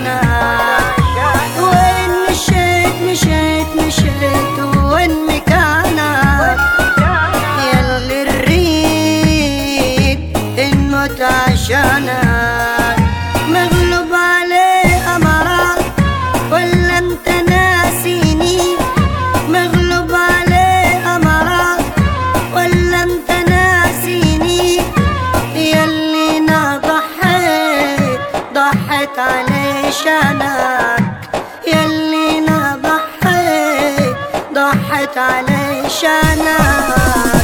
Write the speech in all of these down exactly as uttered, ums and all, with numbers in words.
عشانك. وين مشيت مشيت مشيت وين مكانك؟ ياللي نريد نموت عشانك. مغلوب عليه أمرك ولا انت ناسيني؟ مغلوب عليه أمرك ولا انت ناسيني؟ ياللي انا ضحيت ضحيت علشانك. ياللي انا ضحيت ضحيت علشانك.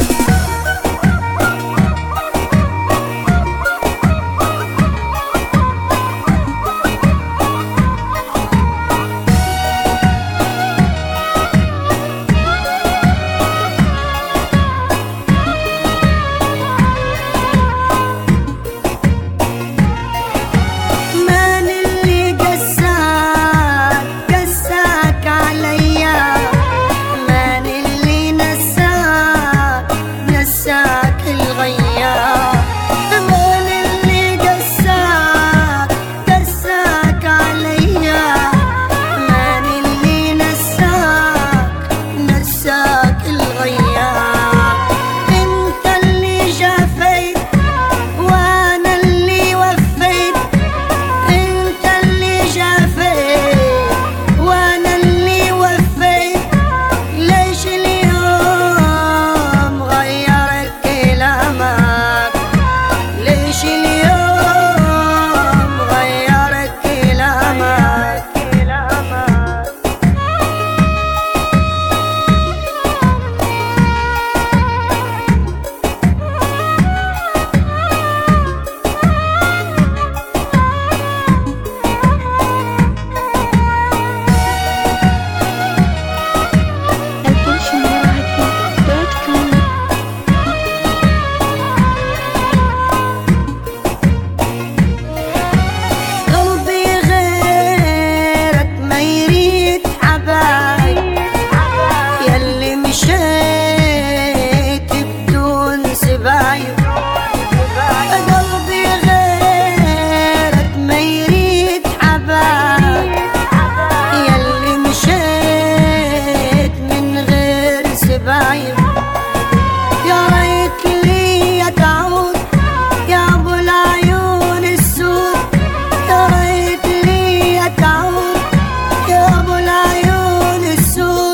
يا ريت لي تعود يا ابو العيون السود. يا ريت لي تعود يا ابو العيون السود.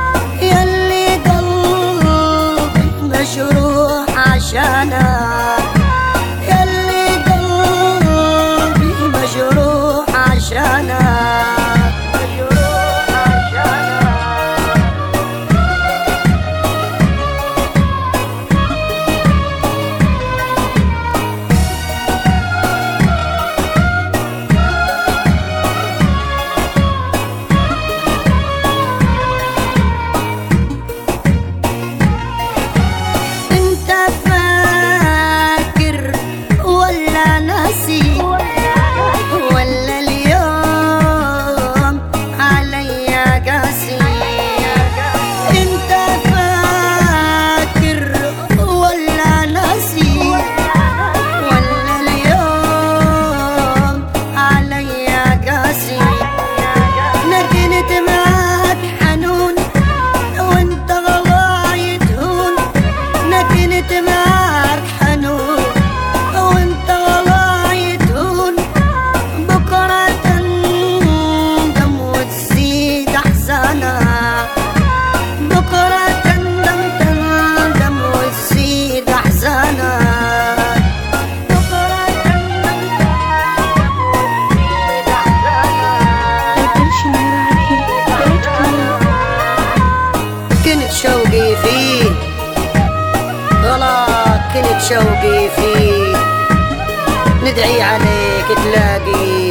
ياللي قلبي مجروح عشانك. ياللي قلبي مجروح عشانك. شوقي فيه غلط كنت شوقي فيه. ندعي عليك تلاقي